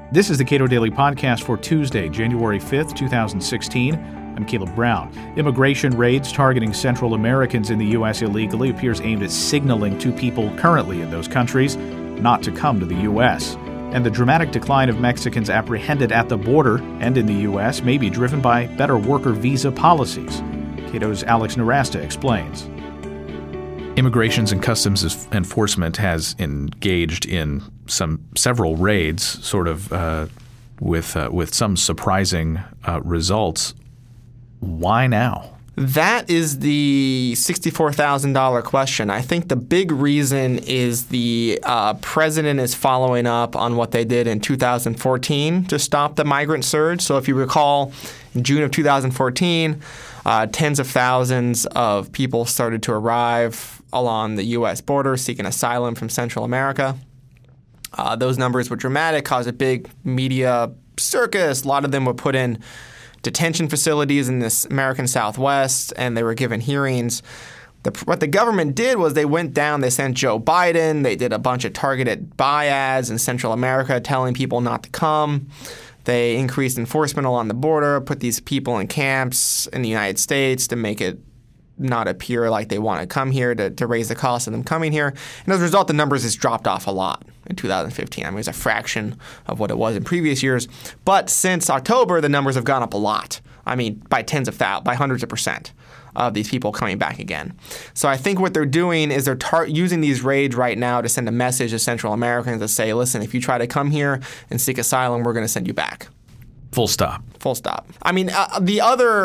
This is the Cato Daily Podcast for Tuesday, January 5th, 2016. I'm Caleb Brown. Immigration raids targeting Central Americans in the U.S. illegally appears aimed at signaling to people currently in those countries not to come to the U.S. And the dramatic decline of Mexicans apprehended at the border and in the U.S. may be driven by better worker visa policies. Cato's Alex Nowrasteh explains. Immigration and Customs Enforcement has engaged in several raids, with some surprising results. Why now? That is the $64,000 question. I think the big reason is the president is following up on what they did in 2014 to stop the migrant surge. So if you recall, in June of 2014, tens of thousands of people started to arrive along the U.S. border seeking asylum from Central America. Those numbers were dramatic, caused a big media circus. A lot of them were put in detention facilities in this American Southwest, and they were given hearings. What the government did was they went down, they sent Joe Biden, they did a bunch of targeted buy ads in Central America telling people not to come. They increased enforcement along the border, put these people in camps in the United States to make it not appear like they want to come here, to raise the cost of them coming here. And as a result, the numbers has dropped off a lot in 2015. I mean, it's a fraction of what it was in previous years. But since October, the numbers have gone up a lot. I mean, by hundreds of percent of these people coming back again. So I think what they're doing is they're using these raids right now to send a message to Central Americans to say, listen, if you try to come here and seek asylum, we're going to send you back. Full stop. Full stop. I mean, the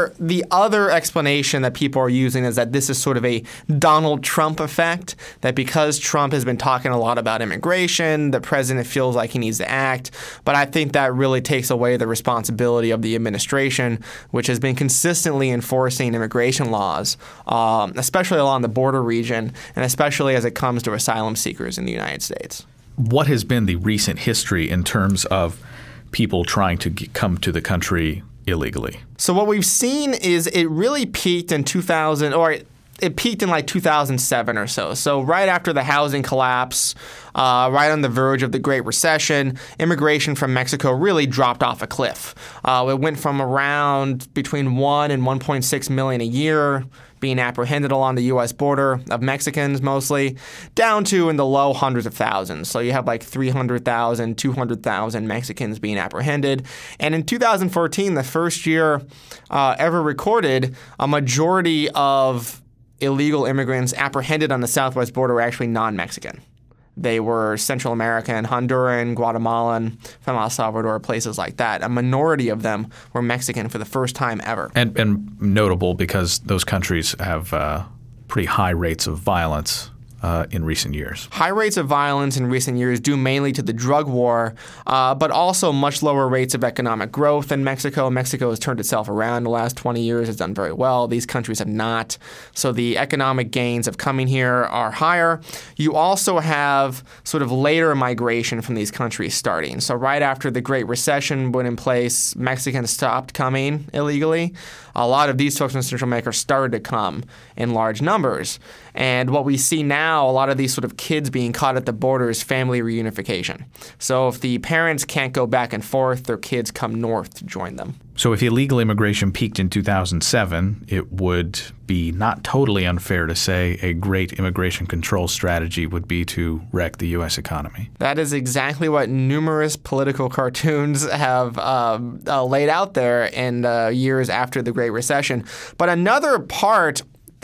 other explanation that people are using is that this is sort of a Donald Trump effect, that because Trump has been talking a lot about immigration, the president feels like he needs to act. But I think that really takes away the responsibility of the administration, which has been consistently enforcing immigration laws, especially along the border region, and especially as it comes to asylum seekers in the United States. What has been the recent history in terms of people trying to come to the country illegally? So what we've seen is it really peaked in 2000, or it peaked in like 2007 or so. So right after the housing collapse, right on the verge of the Great Recession, immigration from Mexico really dropped off a cliff. It went from around between 1 and 1.6 million a year being apprehended along the U.S. border, of Mexicans mostly, down to in the low hundreds of thousands. So you have like 300,000, 200,000 Mexicans being apprehended. And in 2014, the first year ever recorded, a majority of illegal immigrants apprehended on the southwest border were actually non-Mexican. They were Central American, Honduran, Guatemalan, from El Salvador, places like that. A minority of them were Mexican for the first time ever. And notable because those countries have pretty high rates of violence in recent years. High rates of violence in recent years due mainly to the drug war, but also much lower rates of economic growth in Mexico. Mexico has turned itself around in the last 20 years. It's done very well. These countries have not. So the economic gains of coming here are higher. You also have sort of later migration from these countries starting. So right after the Great Recession went in place, Mexicans stopped coming illegally. A lot of these folks from Central America started to come in large numbers. And what we see now, a lot of these sort of kids being caught at the border is family reunification. So if the parents can't go back and forth, their kids come north to join them. So if illegal immigration peaked in 2007, it would be not totally unfair to say a great immigration control strategy would be to wreck the U.S. economy. That is exactly what numerous political cartoons have laid out there in years after the Great Recession. But another part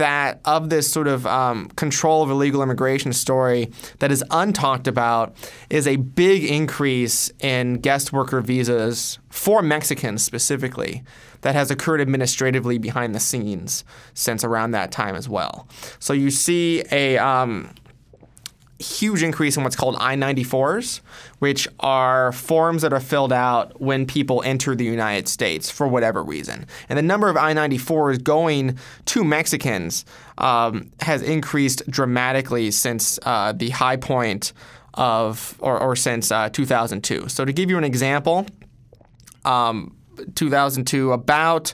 of this sort of control of illegal immigration story that is untalked about is a big increase in guest worker visas for Mexicans specifically that has occurred administratively behind the scenes since around that time as well. So you see a huge increase in what's called I-94s, which are forms that are filled out when people enter the United States for whatever reason. And the number of I-94s going to Mexicans has increased dramatically since the high point of, or since 2002. So to give you an example, 2002, about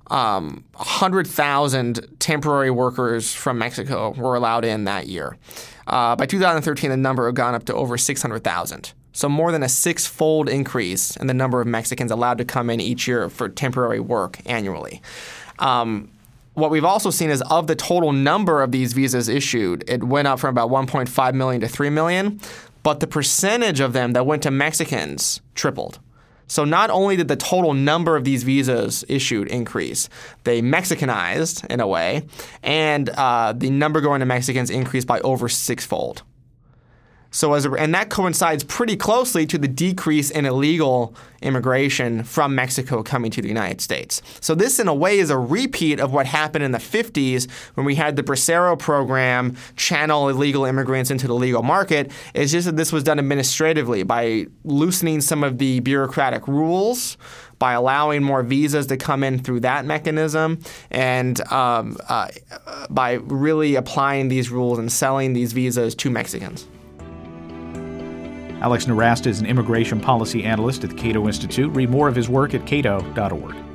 100,000 temporary workers from Mexico were allowed in that year. By 2013, the number had gone up to over 600,000. So more than a 6-fold increase in the number of Mexicans allowed to come in each year for temporary work annually. What we've also seen is of the total number of these visas issued, it went up from about 1.5 million to 3 million, but the percentage of them that went to Mexicans tripled. So not only did the total number of these visas issued increase, they Mexicanized in a way, and the number going to Mexicans increased by over 6-fold. So and that coincides pretty closely to the decrease in illegal immigration from Mexico coming to the United States. So this, in a way, is a repeat of what happened in the 50s when we had the Bracero program channel illegal immigrants into the legal market. It's just that this was done administratively by loosening some of the bureaucratic rules, by allowing more visas to come in through that mechanism, and by really applying these rules and selling these visas to Mexicans. Alex Nowrasteh is an immigration policy analyst at the Cato Institute. Read more of his work at cato.org.